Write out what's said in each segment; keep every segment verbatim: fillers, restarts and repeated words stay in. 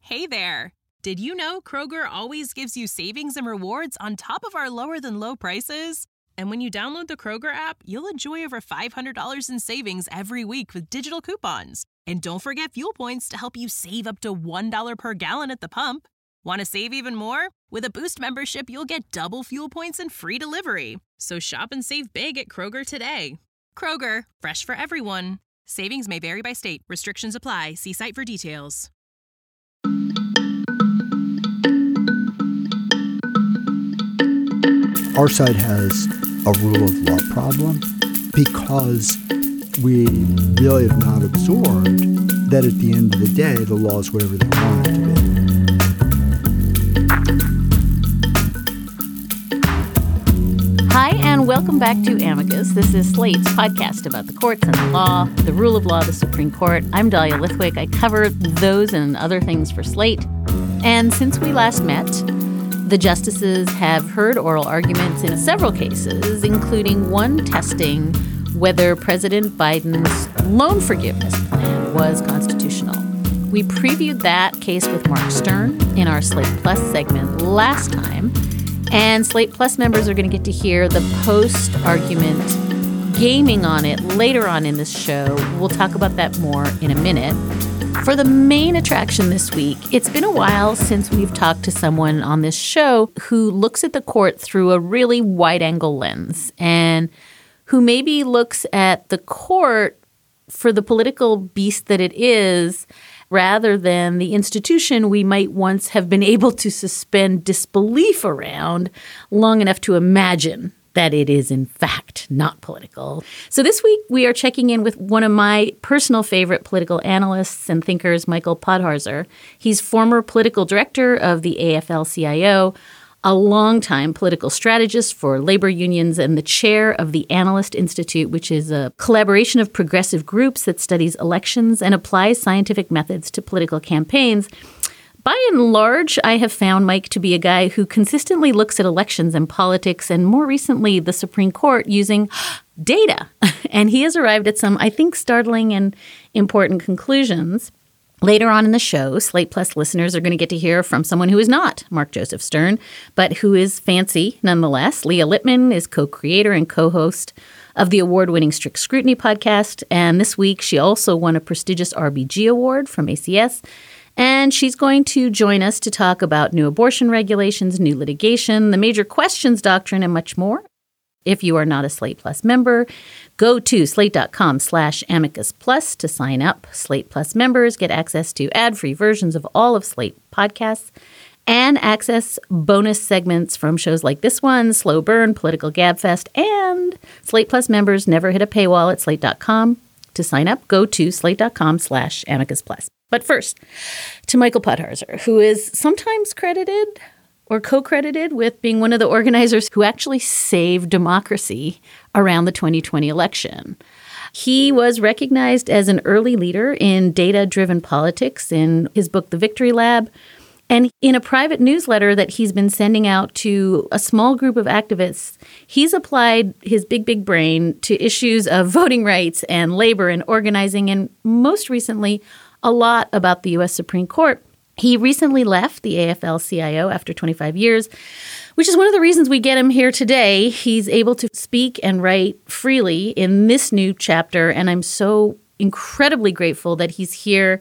Hey there! Did you know Kroger always gives you savings and rewards on top of our lower-than-low prices? And when you download the Kroger app, you'll enjoy over five hundred dollars in savings every week with digital coupons. And don't forget fuel points to help you save up to one dollar per gallon at the pump. Want to save even more? With a Boost membership, you'll get double fuel points and free delivery. So shop and save big at Kroger today. Kroger, fresh for everyone. Savings may vary by state. Restrictions apply. See site for details. Our side has a rule of law problem because we really have not absorbed that at the end of the day, the law is whatever they want it to be. Hi, and welcome back to Amicus. This is Slate's podcast about the courts and the law, the rule of law, the Supreme Court. I'm Dahlia Lithwick. I cover those and other things for Slate. And since we last met, the justices have heard oral arguments in several cases, including one testing whether President Biden's loan forgiveness plan was constitutional. We previewed that case with Mark Stern in our Slate Plus segment last time, and Slate Plus members are going to get to hear the post-argument gaming on it later on in this show. We'll talk about that more in a minute. For the main attraction this week, it's been a while since we've talked to someone on this show who looks at the court through a really wide-angle lens and who maybe looks at the court for the political beast that it is rather than the institution we might once have been able to suspend disbelief around long enough to imagine that it is, in fact, not political. So this week, we are checking in with one of my personal favorite political analysts and thinkers, Michael Podharzer. He's former political director of the A F L C I O, a longtime political strategist for labor unions, and the chair of the Analyst Institute, which is a collaboration of progressive groups that studies elections and applies scientific methods to political campaigns. By and large, I have found Mike to be a guy who consistently looks at elections and politics, and more recently, the Supreme Court, using data. And he has arrived at some, I think, startling and important conclusions. Later on in the show, Slate Plus listeners are going to get to hear from someone who is not Mark Joseph Stern, but who is fancy nonetheless. Leah Littman is co-creator and co-host of the award-winning Strict Scrutiny podcast. And this week, she also won a prestigious R B G award from A C S. And she's going to join us to talk about new abortion regulations, new litigation, the major questions doctrine, and much more. If you are not a Slate Plus member, go to slate.com slash amicus plus to sign up. Slate Plus members get access to ad-free versions of all of Slate podcasts and access bonus segments from shows like this one, Slow Burn, Political Gabfest, and Slate Plus members never hit a paywall at slate dot com. To sign up, go to slate.com slash amicus plus. But first, to Michael Podharzer, who is sometimes credited or co-credited with being one of the organizers who actually saved democracy around the twenty twenty election. He was recognized as an early leader in data-driven politics in his book, The Victory Lab, and in a private newsletter that he's been sending out to a small group of activists, he's applied his big, big brain to issues of voting rights and labor and organizing, and most recently, a lot about the U S Supreme Court. He recently left the A F L C I O after twenty-five years, which is one of the reasons we get him here today. He's able to speak and write freely in this new chapter, and I'm so incredibly grateful that he's here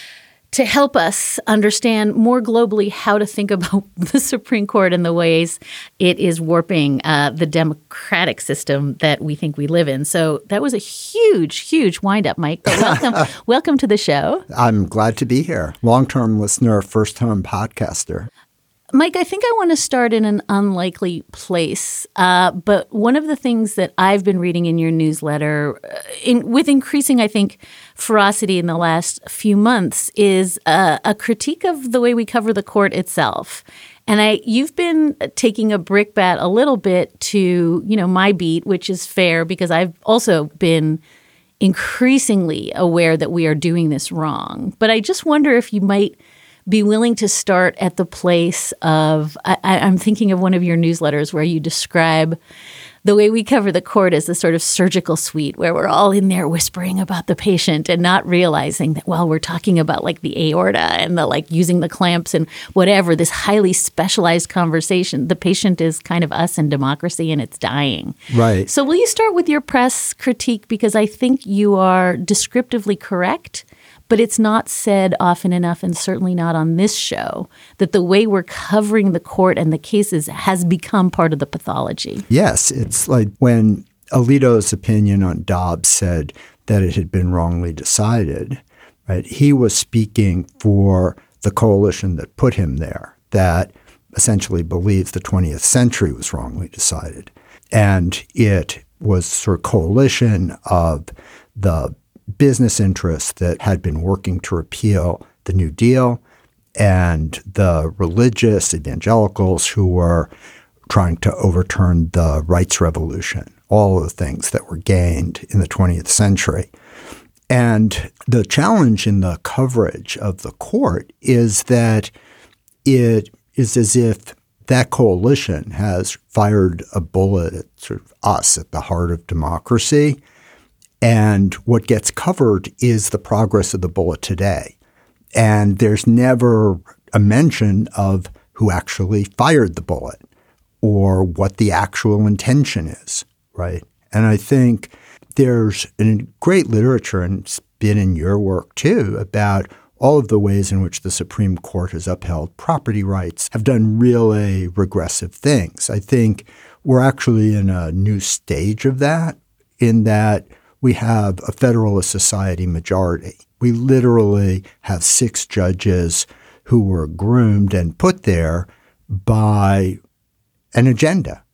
to help us understand more globally how to think about the Supreme Court and the ways it is warping uh, the democratic system that we think we live in. So that was a huge, huge wind-up, Mike. But welcome, welcome to the show. I'm glad to be here. Long-term listener, first-time podcaster. Mike, I think I want to start in an unlikely place, uh, but one of the things that I've been reading in your newsletter, uh, in, with increasing, I think, ferocity in the last few months, is uh, a critique of the way we cover the court itself. And I, you've been taking a brickbat a little bit to, you know, my beat, which is fair because I've also been increasingly aware that we are doing this wrong. But I just wonder if you might be willing to start at the place of, I, I'm thinking of one of your newsletters where you describe the way we cover the court is the sort of surgical suite where we're all in there whispering about the patient and not realizing that, well, we're talking about like the aorta and the like using the clamps and whatever, this highly specialized conversation. The patient is kind of us in democracy and it's dying. Right. So will you start with your press critique? Because I think you are descriptively correct, but it's not said often enough, and certainly not on this show, that the way we're covering the court and the cases has become part of the pathology. Yes. It's like when Alito's opinion on Dobbs said that it had been wrongly decided, right? He was speaking for the coalition that put him there, that essentially believes the twentieth century was wrongly decided. And it was sort of coalition of the business interests that had been working to repeal the New Deal and the religious evangelicals who were trying to overturn the rights revolution, all of the things that were gained in the twentieth century. And the challenge in the coverage of the court is that it is as if that coalition has fired a bullet at sort of us at the heart of democracy. And what gets covered is the progress of the bullet today. And there's never a mention of who actually fired the bullet or what the actual intention is, right? And I think there's a great literature, and it's been in your work too, about all of the ways in which the Supreme Court has upheld property rights, have done really regressive things. I think we're actually in a new stage of that, in that we have a Federalist Society majority. We literally have six judges who were groomed and put there by an agenda.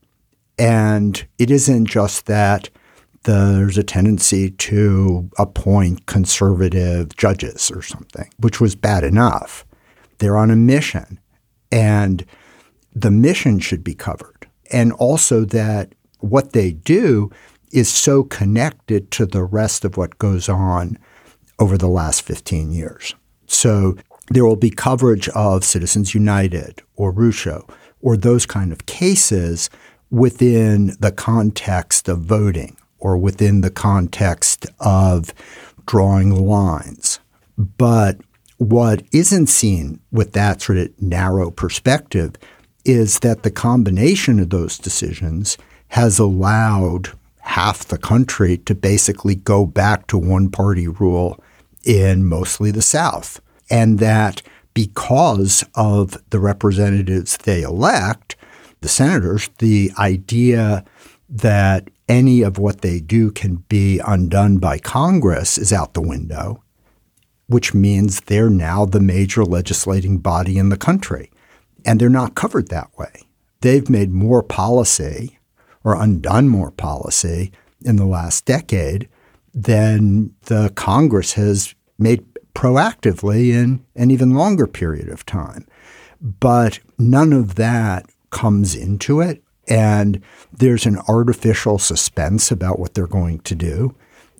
And it isn't just that there's a tendency to appoint conservative judges or something, which was bad enough. They're on a mission, and the mission should be covered. And also that what they do is so connected to the rest of what goes on over the last fifteen years. So there will be coverage of Citizens United or Ruscio or those kind of cases within the context of voting or within the context of drawing lines. But what isn't seen with that sort of narrow perspective is that the combination of those decisions has allowed half the country to basically go back to one-party rule in mostly the South. And that because of the representatives they elect, the senators, the idea that any of what they do can be undone by Congress is out the window, which means they're now the major legislating body in the country. And they're not covered that way. They've made more policy or undone more policy in the last decade than the Congress has made proactively in an even longer period of time. But none of that comes into it. And there's an artificial suspense about what they're going to do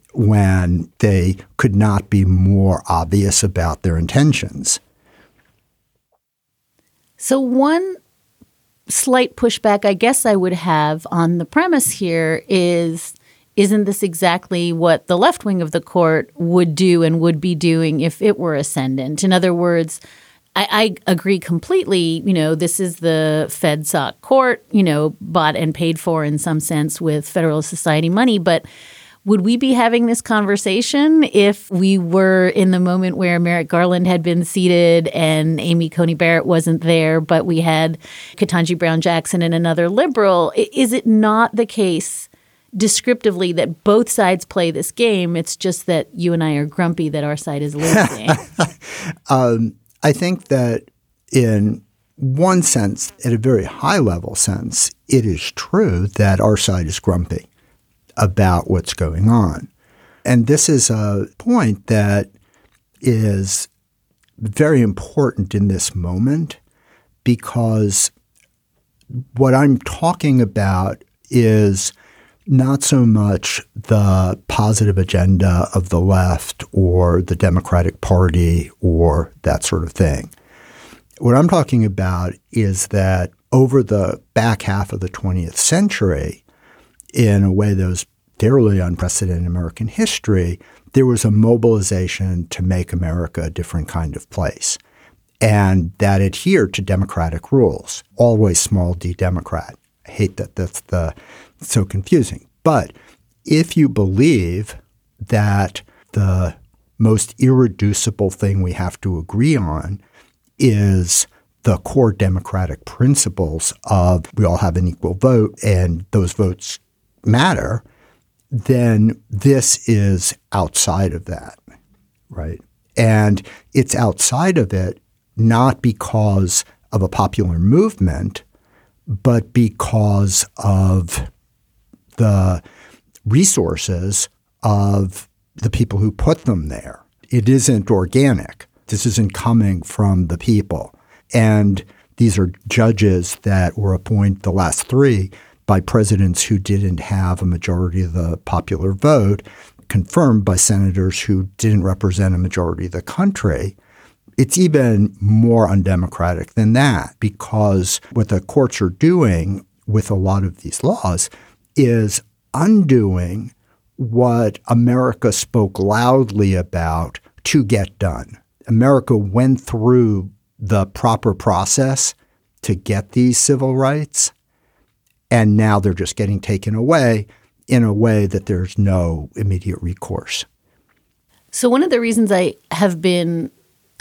when they could not be more obvious about their intentions. So one slight pushback I guess I would have on the premise here is, isn't this exactly what the left wing of the court would do and would be doing if it were ascendant? In other words, I, I agree completely. You know, this is the FedSoc court, you know, bought and paid for in some sense with Federalist Society money. But would we be having this conversation if we were in the moment where Merrick Garland had been seated and Amy Coney Barrett wasn't there, but we had Ketanji Brown Jackson and another liberal? Is it not the case descriptively that both sides play this game? It's just that you and I are grumpy that our side is losing. um, I think that in one sense, at a very high level sense, it is true that our side is grumpy about what's going on. And this is a point that is very important in this moment because what I'm talking about is not so much the positive agenda of the left or the Democratic Party or that sort of thing. What I'm talking about is that over the back half of the twentieth century, in a way that was fairly unprecedented in American history, there was a mobilization to make America a different kind of place, and that adhered to democratic rules, always small d Democrat. I hate that that's the so confusing. But if you believe that the most irreducible thing we have to agree on is the core democratic principles of we all have an equal vote and those votes matter, then this is outside of that, right? And it's outside of it not because of a popular movement, but because of the resources of the people who put them there. It isn't organic. This isn't coming from the people. And these are judges that were appointed, the last three, by presidents who didn't have a majority of the popular vote, confirmed by senators who didn't represent a majority of the country. It's even more undemocratic than that, because what the courts are doing with a lot of these laws is undoing what America spoke loudly about to get done. America went through the proper process to get these civil rights, and now they're just getting taken away in a way that there's no immediate recourse. So one of the reasons I have been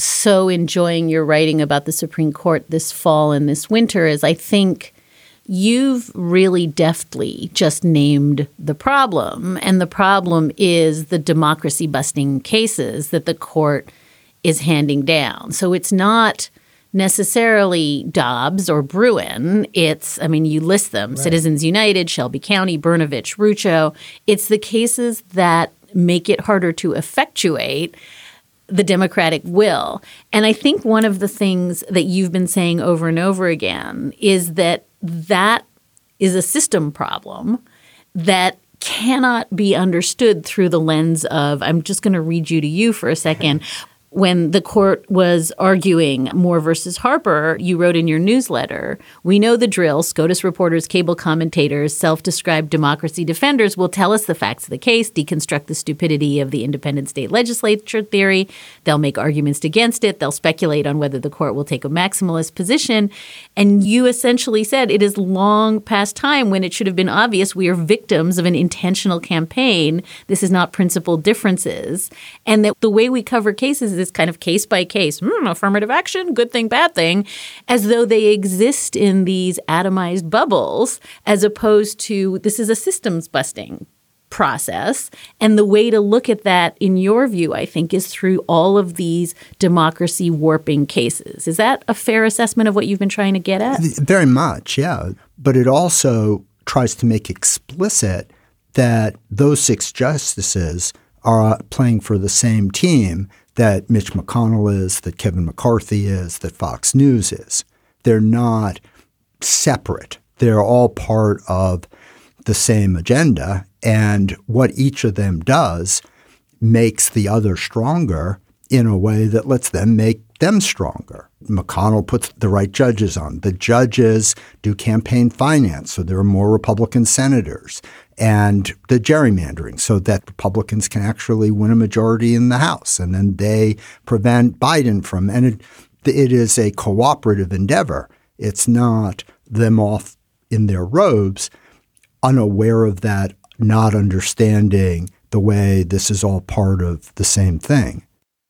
so enjoying your writing about the Supreme Court this fall and this winter is I think you've really deftly just named the problem. And the problem is the democracy-busting cases that the court is handing down. So it's not necessarily Dobbs or Bruen. It's, I mean, you list them, right. Citizens United, Shelby County, Brnovich, Rucho. It's the cases that make it harder to effectuate the democratic will. And I think one of the things that you've been saying over and over again is that that is a system problem that cannot be understood through the lens of, I'm just going to read you to you for a second. When the court was arguing Moore versus Harper, you wrote in your newsletter, "We know the drill. SCOTUS reporters, cable commentators, self-described democracy defenders will tell us the facts of the case, deconstruct the stupidity of the independent state legislature theory. They'll make arguments against it. They'll speculate on whether the court will take a maximalist position." And you essentially said it is long past time when it should have been obvious we are victims of an intentional campaign. This is not principled differences. And that the way we cover cases is kind of case by case, hmm, affirmative action, good thing, bad thing, as though they exist in these atomized bubbles, as opposed to this is a systems busting process. And the way to look at that, in your view, I think, is through all of these democracy warping cases. Is that a fair assessment of what you've been trying to get at? Very much, yeah. But it also tries to make explicit that those six justices are playing for the same team that Mitch McConnell is, that Kevin McCarthy is, that Fox News is. They're not separate. They're all part of the same agenda. And what each of them does makes the other stronger in a way that lets them make them stronger. McConnell puts the right judges on. The judges do campaign finance, so there are more Republican senators. And the gerrymandering, so that Republicans can actually win a majority in the House. And then they prevent Biden from – and it, it is a cooperative endeavor. It's not them off in their robes, unaware of that, not understanding the way this is all part of the same thing.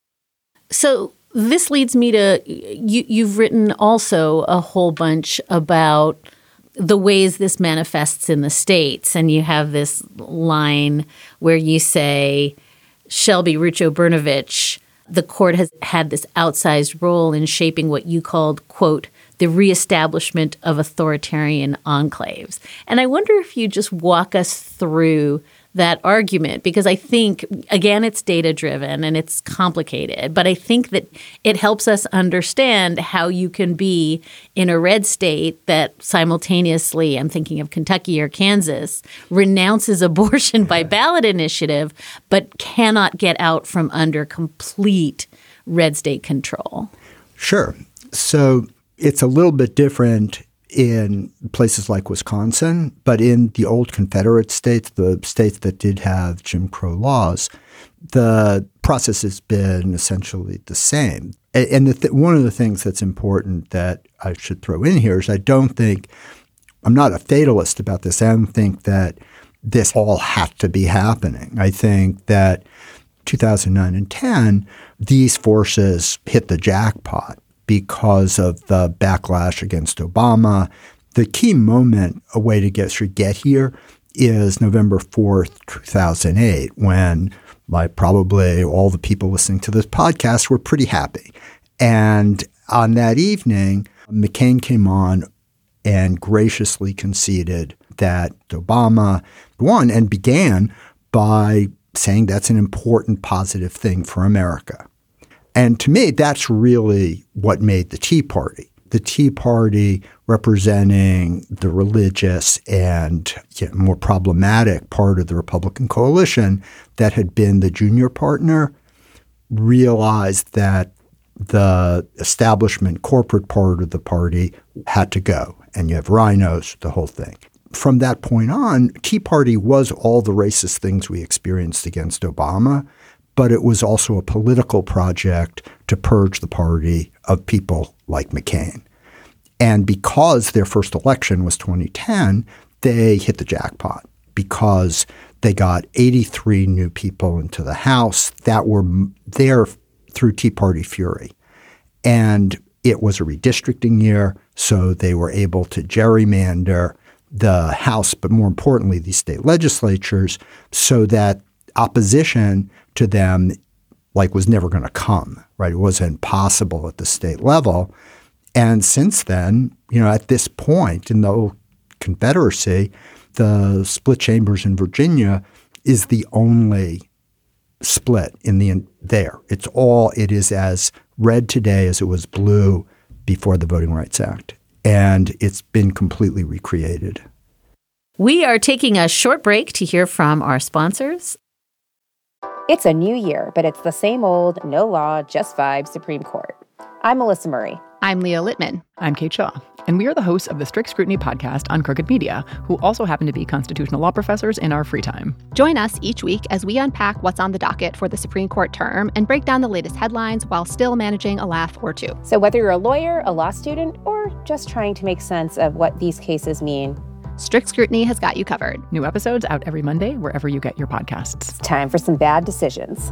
So this leads me to you, you've written also a whole bunch about the ways this manifests in the states. And you have this line where you say, Shelby, Rucho, Brnovich, the court has had this outsized role in shaping what you called, quote, the reestablishment of authoritarian enclaves. And I wonder if you just walk us through that argument, because I think, again, it's data-driven and it's complicated, but I think that it helps us understand how you can be in a red state that simultaneously, I'm thinking of Kentucky or Kansas, renounces abortion by ballot initiative, but cannot get out from under complete red state control. Sure. So it's a little bit different in places like Wisconsin, but in the old Confederate states, the states that did have Jim Crow laws, the process has been essentially the same. And the th- one of the things that's important that I should throw in here is I don't think – I'm not a fatalist about this. I don't think that this all had to be happening. I think that two thousand nine and ten, these forces hit the jackpot because of the backlash against Obama. The key moment, a way to get, should get here, is November fourth, two thousand eight, when like probably all the people listening to this podcast were pretty happy. And on that evening, McCain came on and graciously conceded that Obama won and began by saying that's an important positive thing for America. And to me, that's really what made the Tea Party. The Tea Party, representing the religious and you know, more problematic part of the Republican coalition that had been the junior partner, realized that the establishment corporate part of the party had to go. And you have rhinos, the whole thing. From that point on, Tea Party was all the racist things we experienced against Obama, but it was also a political project to purge the party of people like McCain. And because their first election was twenty ten, they hit the jackpot because they got eighty-three new people into the House that were there through Tea Party fury. And it was a redistricting year, so they were able to gerrymander the House, but more importantly, the state legislatures, so that opposition to them like was never going to come, right? It wasn't possible at the state level. And since then, you know, at this point in the old Confederacy, the split chambers in Virginia is the only split in the there. It's all it is as red today as it was blue before the Voting Rights Act. And it's been completely recreated. We are taking a short break to hear from our sponsors. It's a new year, but it's the same old, no law, just vibes Supreme Court. I'm Melissa Murray. I'm Leah Littman. I'm Kate Shaw. And we are the hosts of the Strict Scrutiny podcast on Crooked Media, who also happen to be constitutional law professors in our free time. Join us each week as we unpack what's on the docket for the Supreme Court term and break down the latest headlines while still managing a laugh or two. So whether you're a lawyer, a law student, or just trying to make sense of what these cases mean, Strict Scrutiny has got you covered. New episodes out every Monday, wherever you get your podcasts. It's time for some bad decisions.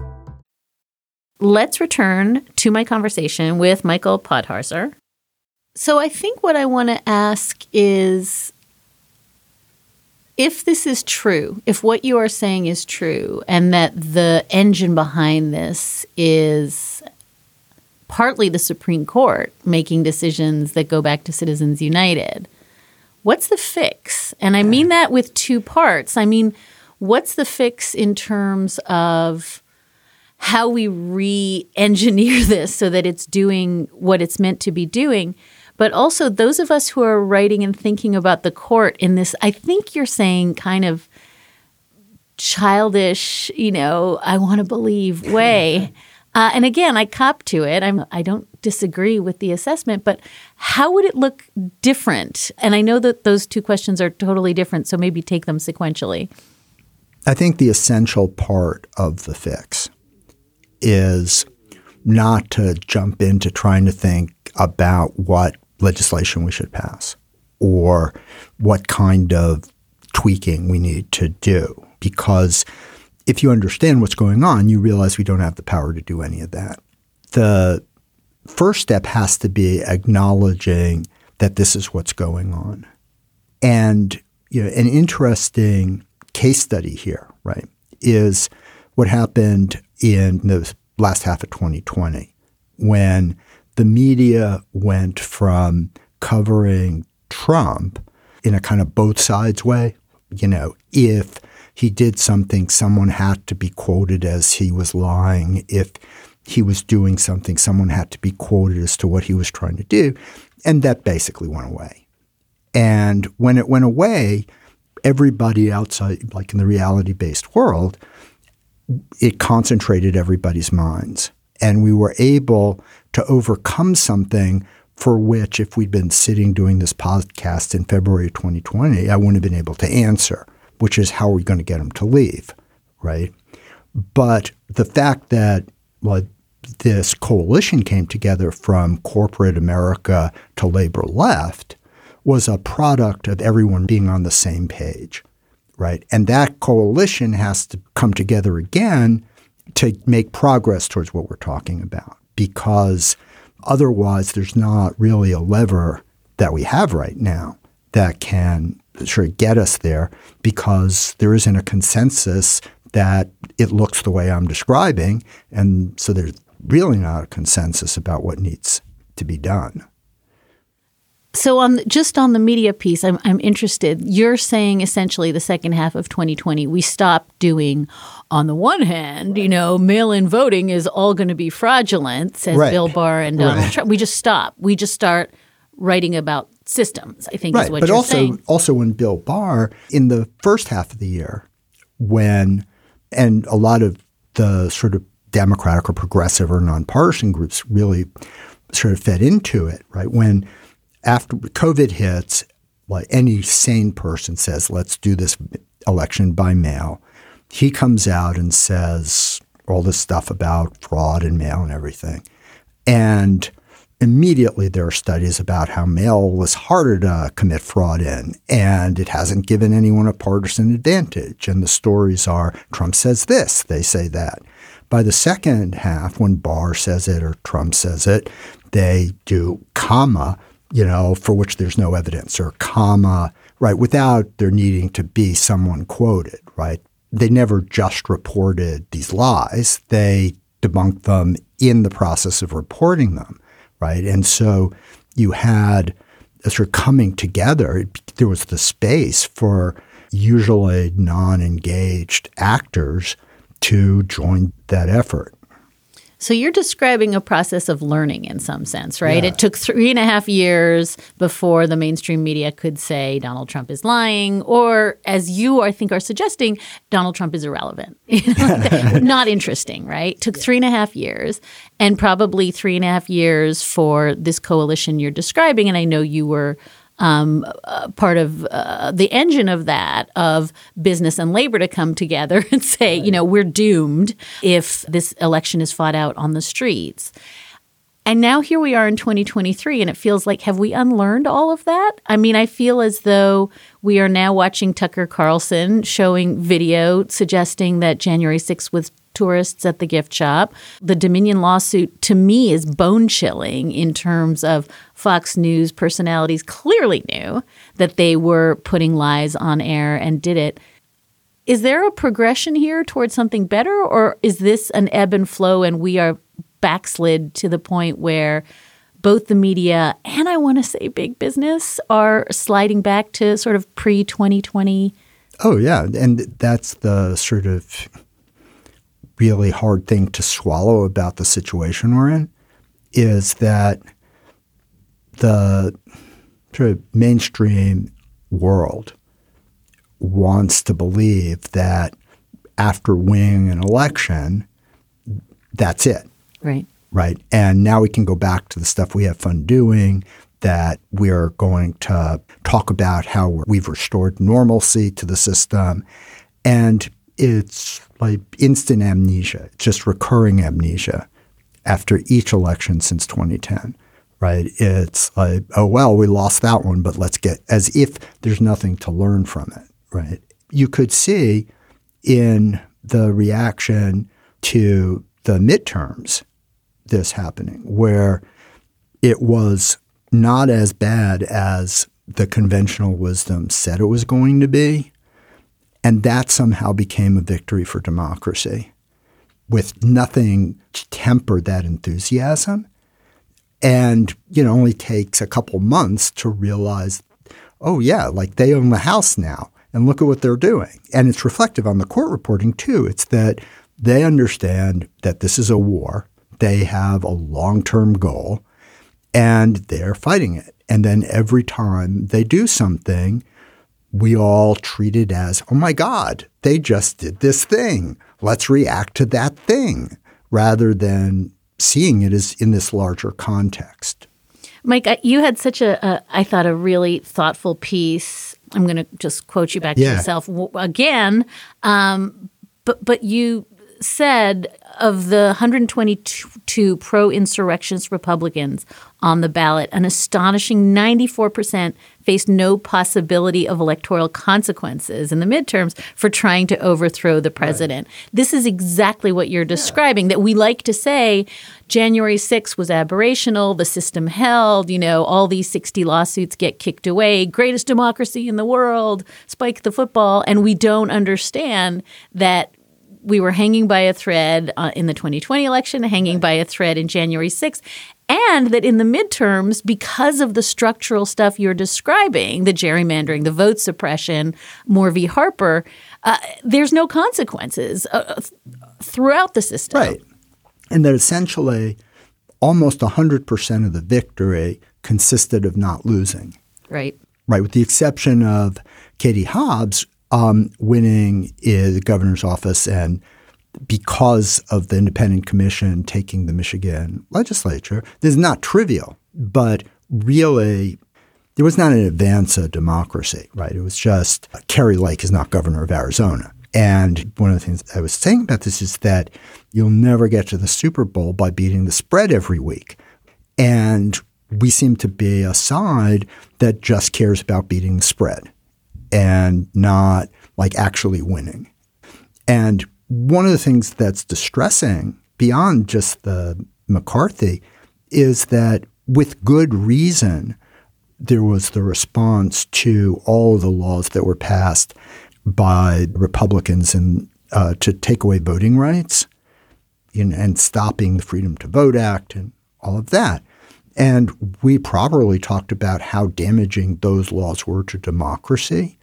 Let's return to my conversation with Michael Podharzer. So I think what I want to ask is, if this is true, if what you are saying is true, and that the engine behind this is partly the Supreme Court making decisions that go back to Citizens United, what's the fix? And I mean that with two parts. I mean, what's the fix in terms of how we re-engineer this so that it's doing what it's meant to be doing? But also those of us who are writing and thinking about the court in this, I think you're saying kind of childish, you know, I want to believe way. Uh, and again, I cop to it. I'm, I don't disagree with the assessment, but how would it look different? And I know that those two questions are totally different, so maybe take them sequentially. I think the essential part of the fix is not to jump into trying to think about what legislation we should pass or what kind of tweaking we need to do. Because if you understand what's going on, you realize we don't have the power to do any of that. The first step has to be acknowledging that this is what's going on. And you know, an interesting case study here, right, is what happened in the last half of twenty twenty when the media went from covering Trump in a kind of both sides way. You know, if he did something, someone had to be quoted as he was lying. If he was doing something, someone had to be quoted as to what he was trying to do. And that basically went away. And when it went away, everybody outside, like in the reality-based world, it concentrated everybody's minds. And we were able to overcome something for which, if we'd been sitting doing this podcast in February of twenty twenty, I wouldn't have been able to answer, which is how are we going to get them to leave, right? But the fact that well, this coalition came together from corporate America to labor left was a product of everyone being on the same page, right? And that coalition has to come together again to make progress towards what we're talking about, because otherwise there's not really a lever that we have right now that can sort of get us there, because there isn't a consensus that it looks the way I'm describing. And so there's really not a consensus about what needs to be done. So on just on the media piece, I'm I'm interested. You're saying essentially the second half of twenty twenty, we stopped doing, on the one hand, you know, mail-in voting is all going to be fraudulent, says right. Bill Barr and Donald right. Trump. We just stop. We just start writing about systems, I think right. is what but you're also, saying. also when Bill Barr, in the first half of the year, when, and a lot of the sort of Democratic or progressive or nonpartisan groups really sort of fed into it, right? When after COVID hits, like any sane person says, let's do this election by mail, he comes out and says all this stuff about fraud and mail and everything. And immediately there are studies about how mail was harder to commit fraud in, and it hasn't given anyone a partisan advantage. And the stories are Trump says this, they say that. By the second half, when Barr says it or Trump says it, they do comma, you know, for which there's no evidence, or comma, right, without there needing to be someone quoted, right? They never just reported these lies. They debunked them in the process of reporting them, right? And so you had a sort of coming together. There was the space for usually non-engaged actors to join that effort. So you're describing a process of learning in some sense, right? Yeah. It took three and a half years before the mainstream media could say Donald Trump is lying, or as you, I think, are suggesting, Donald Trump is irrelevant. You know, not interesting, right? It took three and a half years, and probably three and a half years for this coalition you're describing. And I know you were Um, uh, part of uh, the engine of that, of business and labor to come together and say, right. you know, we're doomed if this election is fought out on the streets. And now here we are in twenty twenty-three, and it feels like, have we unlearned all of that? I mean, I feel as though we are now watching Tucker Carlson showing video suggesting that January sixth was tourists at the gift shop. The Dominion lawsuit, to me, is bone-chilling in terms of Fox News personalities clearly knew that they were putting lies on air and did it. Is there a progression here towards something better, or is this an ebb and flow and we are backslid to the point where both the media and, I want to say, big business are sliding back to sort of pre-twenty twenty? Oh, yeah. And that's the sort of really hard thing to swallow about the situation we're in, is that the sort of mainstream world wants to believe that after winning an election, that's it. Right. Right. And now we can go back to the stuff we have fun doing, that we are going to talk about how we've restored normalcy to the system. And it's like instant amnesia, just recurring amnesia after each election since twenty ten, right? It's like, oh, well, we lost that one, but let's get, as if there's nothing to learn from it, right? You could see in the reaction to the midterms this happening, where it was not as bad as the conventional wisdom said it was going to be. And that somehow became a victory for democracy, with nothing to temper that enthusiasm. And, you know, it only takes a couple months to realize, oh, yeah, like they own the House now, and look at what they're doing. And it's reflective on the court reporting, too. It's that they understand that this is a war. They have a long-term goal, and they're fighting it. And then every time they do something, we all treat it as, oh, my God, they just did this thing. Let's react to that thing, rather than seeing it as in this larger context. Mike, I, you had such a, a, I thought, a really thoughtful piece. I'm going to just quote you back yeah. to yourself again. Um, but but you said of the one hundred twenty-two pro-insurrectionist Republicans on the ballot, an astonishing ninety-four percent faced no possibility of electoral consequences in the midterms for trying to overthrow the president. Right. This is exactly what you're describing, yeah. that we like to say January sixth was aberrational, the system held, you know, all these sixty lawsuits get kicked away, greatest democracy in the world, spike the football, and we don't understand that we were hanging by a thread uh, in the twenty twenty election, hanging by a thread in January sixth, and that in the midterms, because of the structural stuff you're describing, the gerrymandering, the vote suppression, Moore v. Harper, uh, there's no consequences uh, throughout the system. Right. And that essentially almost one hundred percent of the victory consisted of not losing. Right. Right, with the exception of Katie Hobbs um, winning in the governor's office and because of the independent commission taking the Michigan legislature. This is not trivial, but really there was not an advance of democracy, right? It was just uh, Kerry Lake is not governor of Arizona. And one of the things I was saying about this is that you'll never get to the Super Bowl by beating the spread every week. And we seem to be a side that just cares about beating the spread and not like actually winning. And one of the things that's distressing beyond just the McCarthy is that with good reason, there was the response to all the laws that were passed by Republicans and uh, to take away voting rights in, and stopping the Freedom to Vote Act and all of that. And we properly talked about how damaging those laws were to democracy.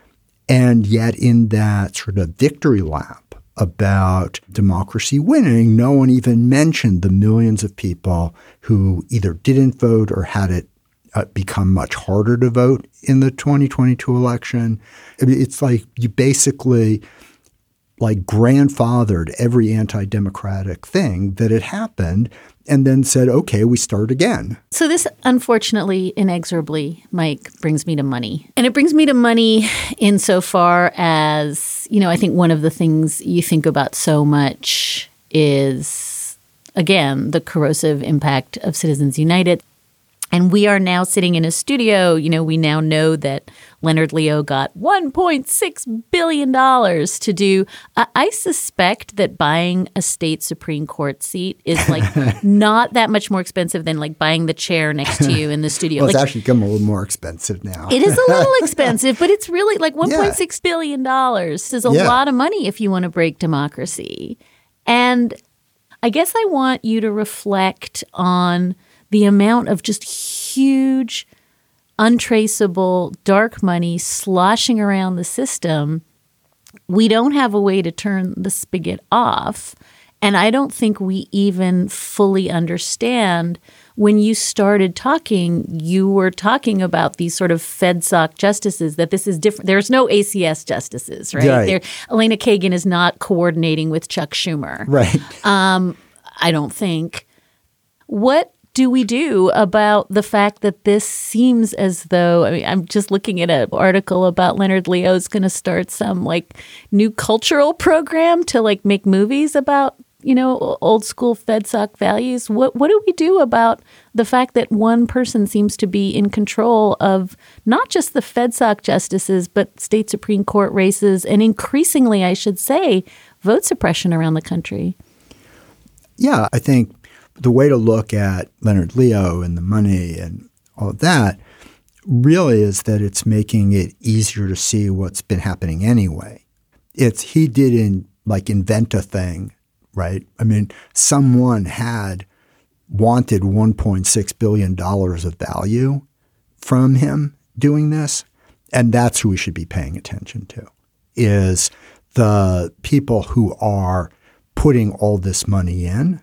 And yet in that sort of victory lap about democracy winning, no one even mentioned the millions of people who either didn't vote or had it uh, become much harder to vote in the twenty twenty-two election. I mean, it's like you basically like grandfathered every anti-democratic thing that had happened and then said, okay, we start again. So this, unfortunately, inexorably, Mike, brings me to money. And it brings me to money insofar as, you know, I think one of the things you think about so much is, again, the corrosive impact of Citizens United. And we are now sitting in a studio. You know, we now know that Leonard Leo got one point six billion dollars to do. Uh, I suspect that buying a state Supreme Court seat is like not that much more expensive than like buying the chair next to you in the studio. Well, it's like, actually become a little more expensive now. It is a little expensive, but it's really like one point six billion dollars is a yeah. lot of money if you want to break democracy. And I guess I want you to reflect on the amount of just huge, untraceable, dark money sloshing around the system. We don't have a way to turn the spigot off. And I don't think we even fully understand. When you started talking, you were talking about these sort of FedSoc justices, that this is different. There's no A C S justices, right? right. There, Elena Kagan is not coordinating with Chuck Schumer. Right. Um, I don't think. What do we do about the fact that this seems as though, I mean, I'm just looking at an article about Leonard Leo's going to start some like new cultural program to like make movies about, you know, old school FedSoc values. What what do we do about the fact that one person seems to be in control of not just the FedSoc justices, but state Supreme Court races and increasingly, I should say, vote suppression around the country? Yeah, I think the way to look at Leonard Leo and the money and all of that really is that it's making it easier to see what's been happening anyway. It's he didn't like invent a thing, right? I mean, someone had wanted one point six billion dollars of value from him doing this, and that's who we should be paying attention to, is the people who are putting all this money in,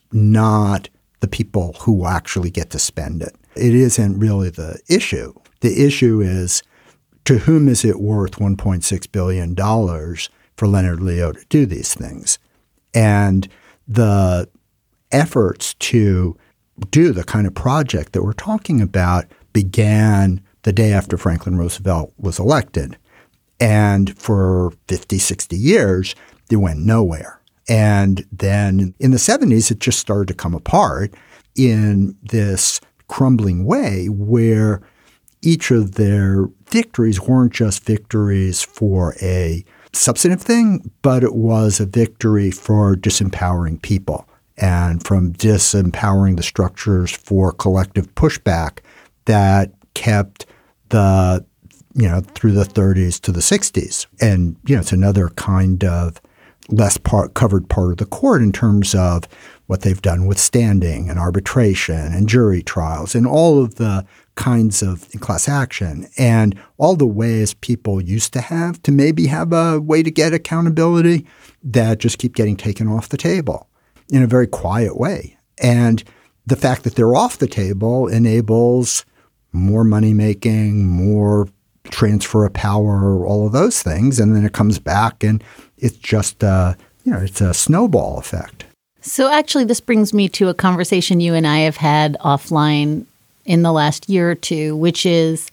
not the people who actually get to spend it. It isn't really the issue. The issue is, to whom is it worth one point six billion dollars for Leonard Leo to do these things? And the efforts to do the kind of project that we're talking about began the day after Franklin Roosevelt was elected. And for fifty, sixty years, it went nowhere. And then in the seventies, it just started to come apart in this crumbling way where each of their victories weren't just victories for a substantive thing, but it was a victory for disempowering people and from disempowering the structures for collective pushback that kept the, you know, through the thirties to the sixties. And, you know, it's another kind of less part, covered part of the court in terms of what they've done with standing and arbitration and jury trials and all of the kinds of class action and all the ways people used to have to maybe have a way to get accountability that just keep getting taken off the table in a very quiet way. And the fact that they're off the table enables more money making, more transfer of power, all of those things. And then it comes back and it's just, uh, you know, it's a snowball effect. So actually, this brings me to a conversation you and I have had offline in the last year or two, which is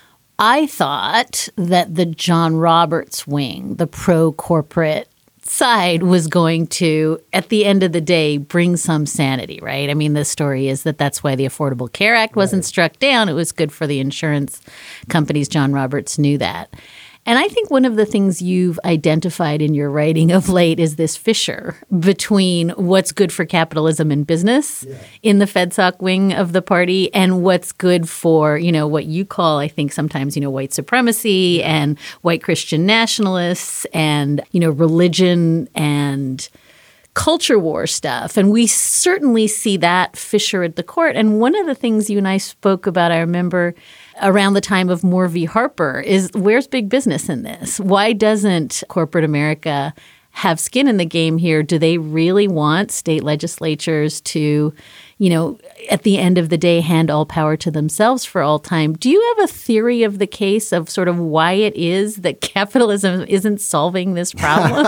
I thought that the John Roberts wing, the pro-corporate side, was going to, at the end of the day, bring some sanity, right? I mean, the story is that that's why the Affordable Care Act wasn't right. struck down. It was good for the insurance companies. John Roberts knew that. And I think one of the things you've identified in your writing of late is this fissure between what's good for capitalism and business yeah. in the FedSoc wing of the party and what's good for, you know, what you call, I think sometimes, you know, white supremacy yeah. and white Christian nationalists and, you know, religion and culture war stuff. And we certainly see that fissure at the court. And one of the things you and I spoke about, I remember around the time of Moore v. Harper, is where's big business in this? Why doesn't corporate America have skin in the game here? Do they really want state legislatures to, you know, at the end of the day, hand all power to themselves for all time? Do you have a theory of the case of sort of why it is that capitalism isn't solving this problem?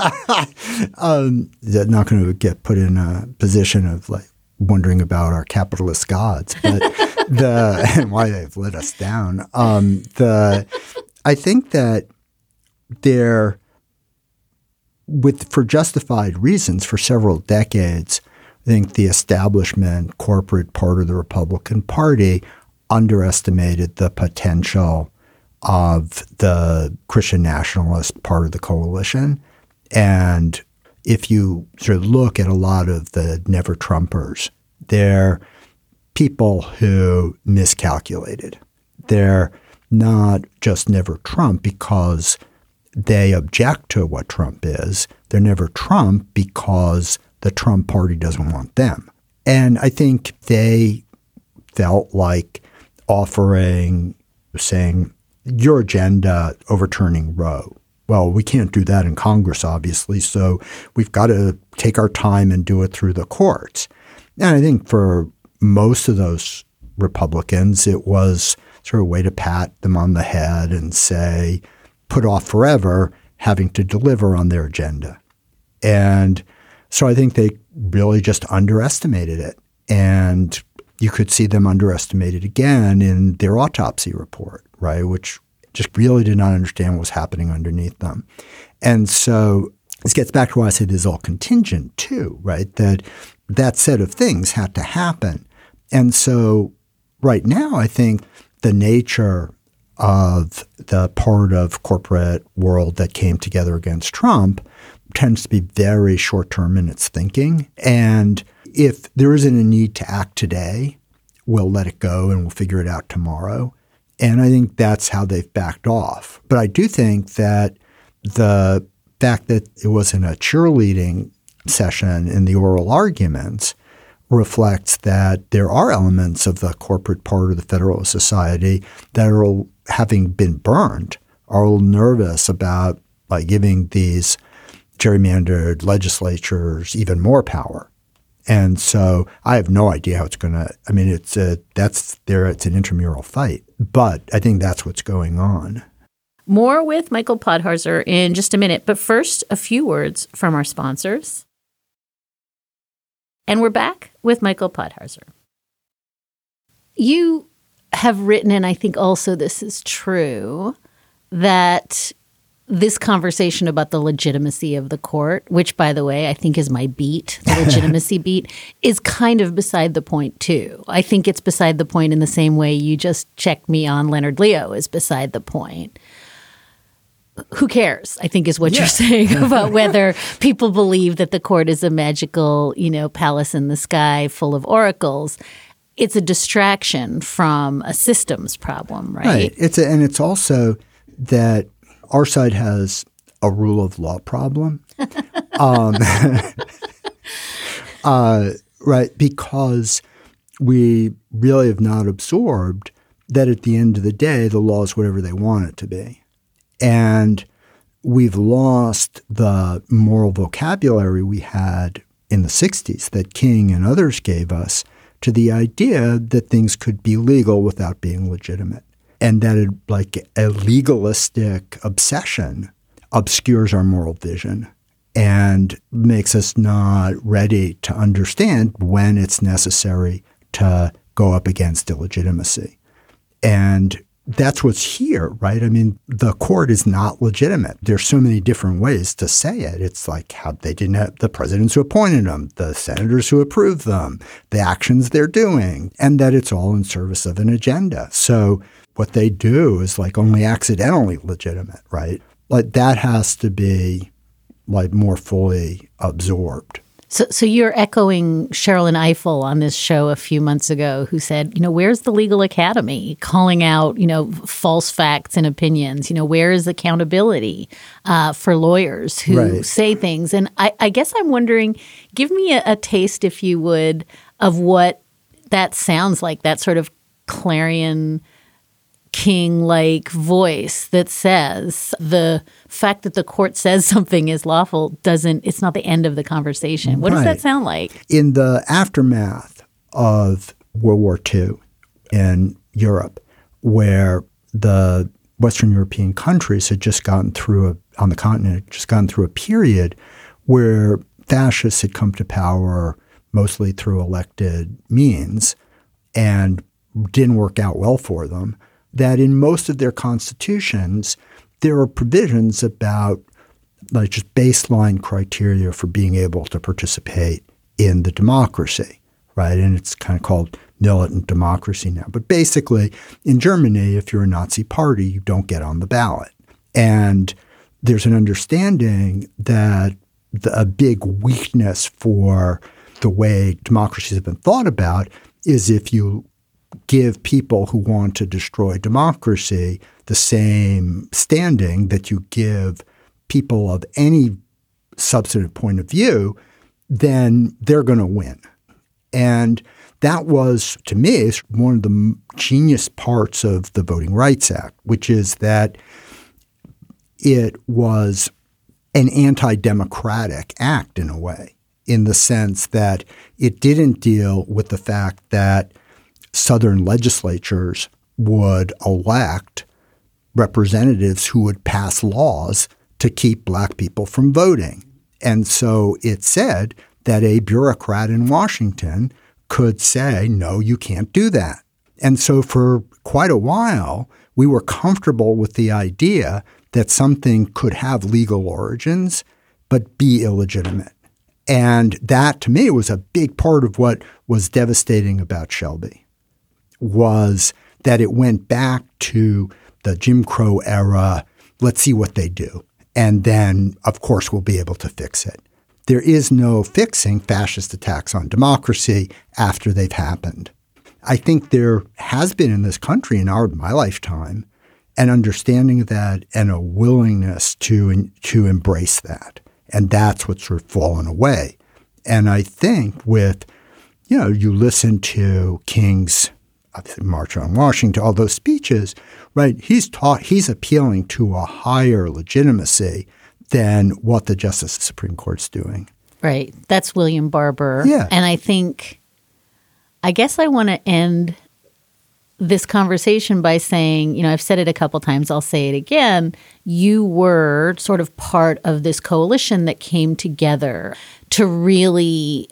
um, they're not going to get put in a position of like wondering about our capitalist gods, but the and why they've let us down. Um, the I think that they're with for justified reasons for several decades. I think the establishment corporate part of the Republican Party underestimated the potential of the Christian nationalist part of the coalition. And if you sort of look at a lot of the never Trumpers, they're people who miscalculated. They're not just never Trump because they object to what Trump is. They're never Trump because the Trump party doesn't want them. And I think they felt like offering, saying, your agenda overturning Roe. Well, we can't do that in Congress, obviously, so we've got to take our time and do it through the courts. And I think for most of those Republicans, it was sort of a way to pat them on the head and say, put off forever having to deliver on their agenda. And so I think they really just underestimated it. And you could see them underestimate it again in their autopsy report, right, which just really did not understand what was happening underneath them. And so this gets back to why I said this is all contingent too, right, that that set of things had to happen. And so right now I think the nature of the part of corporate world that came together against Trump tends to be very short-term in its thinking. And if there isn't a need to act today, we'll let it go and we'll figure it out tomorrow. And I think that's how they've backed off. But I do think that the fact that it wasn't a cheerleading session in the oral arguments reflects that there are elements of the corporate part of the Federalist Society that are, having been burned, are a little nervous about like, giving these gerrymandered legislatures even more power. And so I have no idea how it's going to – I mean, it's a, that's there. It's an intramural fight. But I think that's what's going on. More with Michael Podhorzer in just a minute. But first, a few words from our sponsors. And we're back with Michael Podhorzer. You have written, and I think also this is true, that this conversation about the legitimacy of the court, which, by the way, I think is my beat, the legitimacy beat, is kind of beside the point, too. I think it's beside the point in the same way you just checked me on Leonard Leo is beside the point. Who cares, I think is what yeah. you're saying about whether people believe that the court is a magical, you know, palace in the sky full of oracles. It's a distraction from a systems problem, right? Right. It's a, and it's also that our side has a rule of law problem. um, uh, right, because we really have not absorbed that at the end of the day, the law is whatever they want it to be. And we've lost the moral vocabulary we had in the sixties that King and others gave us to the idea that things could be legal without being legitimate. And that it, like a legalistic obsession obscures our moral vision and makes us not ready to understand when it's necessary to go up against illegitimacy. And that's what's here, right? I mean, the court is not legitimate. There's so many different ways to say it. It's like how they didn't have the presidents who appointed them, the senators who approved them, the actions they're doing, and that it's all in service of an agenda. So what they do is like only accidentally legitimate, right? Like that has to be like more fully absorbed. So, so you're echoing Sherrilyn Ifill on this show a few months ago, who said, you know, where's the legal academy calling out, you know, false facts and opinions? You know, where is accountability uh, for lawyers who right. say things? And I, I guess I'm wondering, give me a, a taste, if you would, of what that sounds like, that sort of clarion King-like voice that says the fact that the court says something is lawful doesn't, it's not the end of the conversation. What right. does that sound like? In the aftermath of World War Two in Europe, where the Western European countries had just gotten through, a, on the continent, had just gotten through a period where fascists had come to power mostly through elected means and didn't work out well for them, that in most of their constitutions, there are provisions about like just baseline criteria for being able to participate in the democracy, right? And it's kind of called militant democracy now. But basically, in Germany, if you're a Nazi party, you don't get on the ballot. And there's an understanding that the, a big weakness for the way democracies have been thought about is if you give people who want to destroy democracy the same standing that you give people of any substantive point of view, then they're going to win. And that was, to me, one of the genius parts of the Voting Rights Act, which is that it was an anti-democratic act in a way, in the sense that it didn't deal with the fact that Southern legislatures would elect representatives who would pass laws to keep black people from voting. And so it said that a bureaucrat in Washington could say, no, you can't do that. And so for quite a while, we were comfortable with the idea that something could have legal origins but be illegitimate. And that, to me, was a big part of what was devastating about Shelby, was that it went back to the Jim Crow era. Let's see what they do. And then, of course, we'll be able to fix it. There is no fixing fascist attacks on democracy after they've happened. I think there has been in this country in our my lifetime an understanding of that and a willingness to, to embrace that. And that's what's sort of fallen away. And I think with, you know, you listen to King's obviously March on Washington, all those speeches, right? He's taught, he's appealing to a higher legitimacy than what the Justice of the Supreme Court's doing. Right. That's William Barber. Yeah. And I think, I guess I want to end this conversation by saying, you know, I've said it a couple times, I'll say it again. You were sort of part of this coalition that came together to really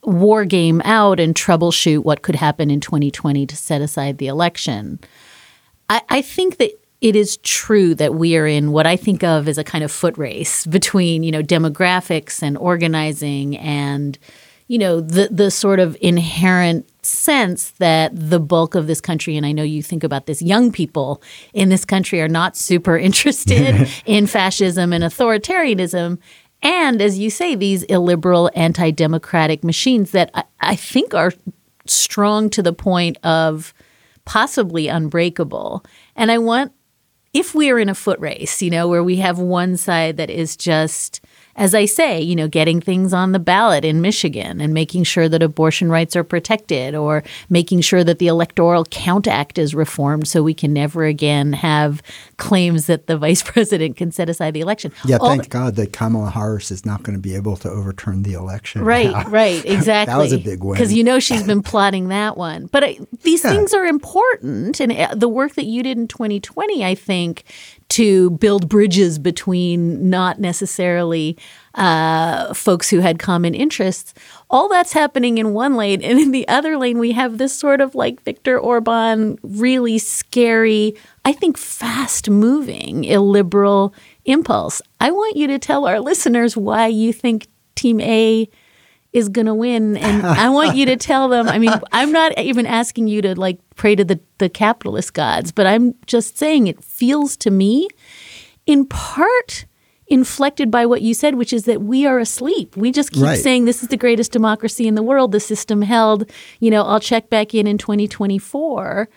war game out and troubleshoot what could happen in twenty twenty to set aside the election. I, I think that it is true that we are in what I think of as a kind of foot race between, you know, demographics and organizing and, you know, the the sort of inherent sense that the bulk of this country, and I know you think about this, young people in this country are not super interested in fascism and authoritarianism. And as you say, these illiberal, anti-democratic machines that I, I think are strong to the point of possibly unbreakable. And I want, if we are in a foot race, you know, where we have one side that is just, as I say, you know, getting things on the ballot in Michigan and making sure that abortion rights are protected, or making sure that the Electoral Count Act is reformed so we can never again have claims that the vice president can set aside the election. Yeah, All thank the- God that Kamala Harris is not going to be able to overturn the election. Right, now. right, exactly. That was a big win. Because you know she's been plotting that one. But I, these Yeah. things are important. And uh, the work that you did in twenty twenty, I think, to build bridges between not necessarily uh, folks who had common interests, all that's happening in one lane. And in the other lane, we have this sort of like Viktor Orban, really scary, I think fast-moving, illiberal impulse. I want you to tell our listeners why you think Team A is going to win. And I want you to tell them, I mean, I'm not even asking you to like pray to the, the capitalist gods, but I'm just saying it feels to me in part inflected by what you said, which is that we are asleep. We just keep Right. saying this is the greatest democracy in the world. The system held, you know, I'll check back in in twenty twenty-four.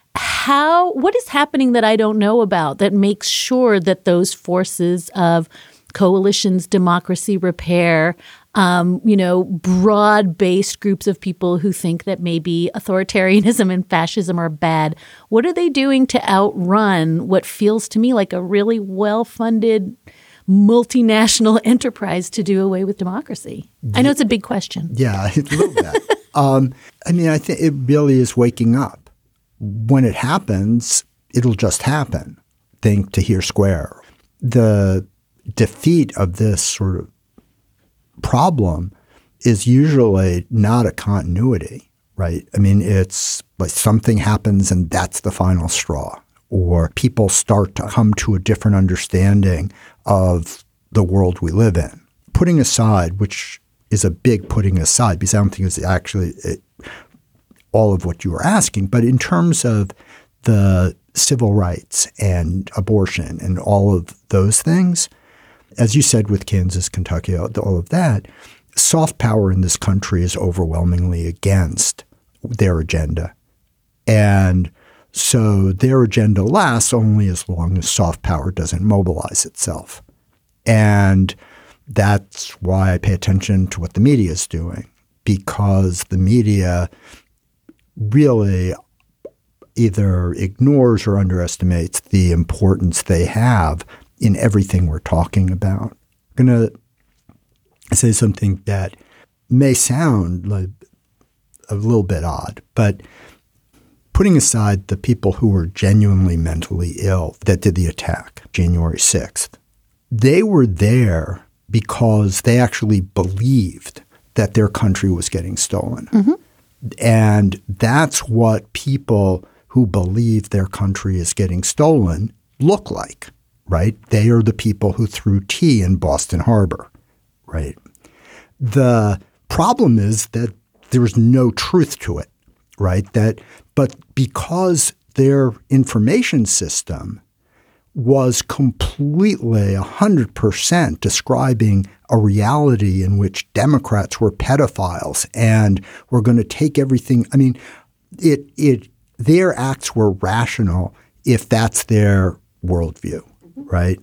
How, what is happening that I don't know about that makes sure that those forces of coalitions, democracy, repair, um, you know, broad-based groups of people who think that maybe authoritarianism and fascism are bad, what are they doing to outrun what feels to me like a really well-funded multinational enterprise to do away with democracy? I know it's a big question. Yeah, a little bit. um, I mean, I think it really is waking up. When it happens, it'll just happen. Think Tahrir Square. The defeat of this sort of problem is usually not a continuity, right? I mean, it's like something happens and that's the final straw, or people start to come to a different understanding of the world we live in. Putting aside, which is a big putting aside, because I don't think it's actually it, all of what you were asking, but in terms of the civil rights and abortion and all of those things, as you said with Kansas, Kentucky, all of that, soft power in this country is overwhelmingly against their agenda. And so their agenda lasts only as long as soft power doesn't mobilize itself. And that's why I pay attention to what the media is doing, because the media really either ignores or underestimates the importance they have in everything we're talking about. I'm going to say something that may sound like a little bit odd, but putting aside the people who were genuinely mentally ill that did the attack, January sixth, they were there because they actually believed that their country was getting stolen. Mm-hmm. And that's what people who believe their country is getting stolen look like, right? They are the people who threw tea in Boston Harbor, right? The problem is that there's no truth to it, right? That, but because their information system was completely one hundred percent describing a reality in which Democrats were pedophiles and were going to take everything. I mean, it it their acts were rational if that's their worldview, right?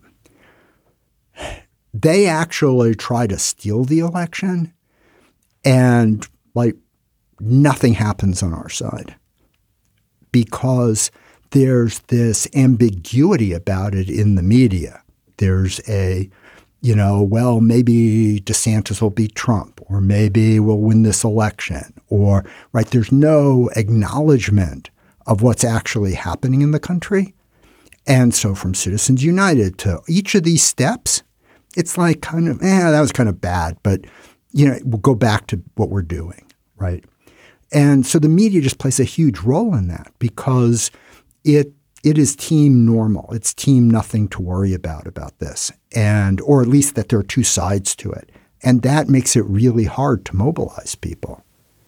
They actually try to steal the election, and like nothing happens on our side because there's this ambiguity about it in the media. There's a, you know, well, maybe DeSantis will beat Trump, or maybe we'll win this election, or, right, there's no acknowledgement of what's actually happening in the country. And so from Citizens United to each of these steps, it's like kind of, eh, that was kind of bad, but you know, we'll go back to what we're doing, right? And so the media just plays a huge role in that because it it is team normal. It's team nothing to worry about about this, and or at least that there are two sides to it. And that makes it really hard to mobilize people.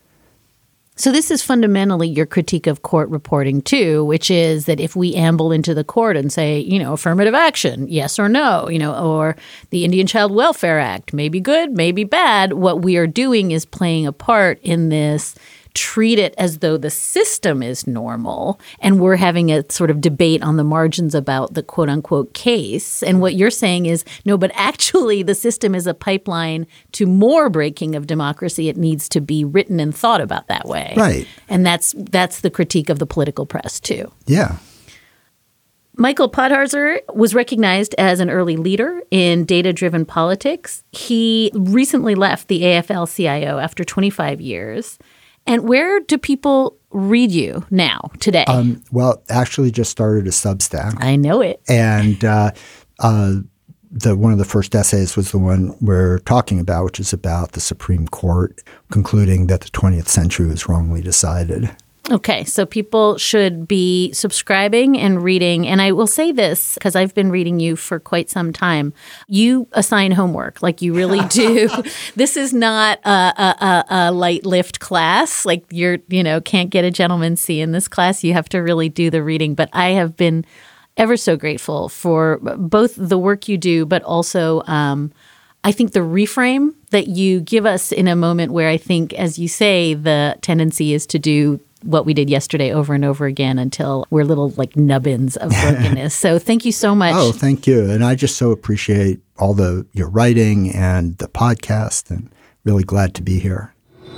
So this is fundamentally your critique of court reporting too, which is that if we amble into the court and say, you know, affirmative action, yes or no, you know, or the Indian Child Welfare Act, maybe good, maybe bad, what we are doing is playing a part in this, treat it as though the system is normal, and we're having a sort of debate on the margins about the quote unquote case. And what you're saying is, no, but actually the system is a pipeline to more breaking of democracy. It needs to be written and thought about that way. Right. And that's that's the critique of the political press too. Yeah. Michael Podharzer was recognized as an early leader in data-driven politics. He recently left the A F L C I O after twenty-five years. And where do people read you now, today? Um, well, actually just started a Substack. I know it. And uh, uh, the one of the first essays was the one we're talking about, which is about the Supreme Court concluding that the twentieth century was wrongly decided. Okay, so people should be subscribing and reading. And I will say this, because I've been reading you for quite some time. You assign homework, like you really do. This is not a, a, a light lift class. Like you're, you know, can't get a gentleman's C in this class. You have to really do the reading. But I have been ever so grateful for both the work you do, but also um, I think the reframe that you give us in a moment where I think, as you say, the tendency is to do what we did yesterday over and over again until we're little like nubbins of brokenness. So thank you so much. Oh, thank you. And I just so appreciate all the your writing and the podcast, and really glad to be here.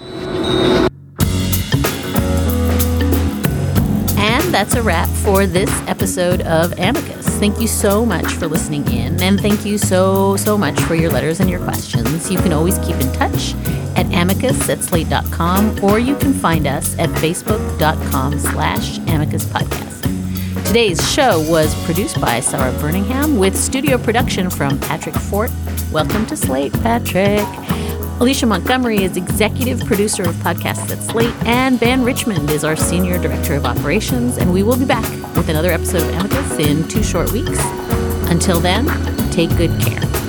And that's a wrap for this episode of Amicus. Thank you so much for listening in, and thank you so, so much for your letters and your questions. You can always keep in touch at amicus at slate dot com, or you can find us at facebook.com slash amicus podcast. Today's show was produced by Sarah Birmingham with studio production from Patrick Fort. Welcome to Slate, Patrick. Alicia Montgomery is executive producer of podcasts at Slate, and Ben Richmond is our senior director of operations. And we will be back with another episode of Amicus in two short weeks. Until then, take good care.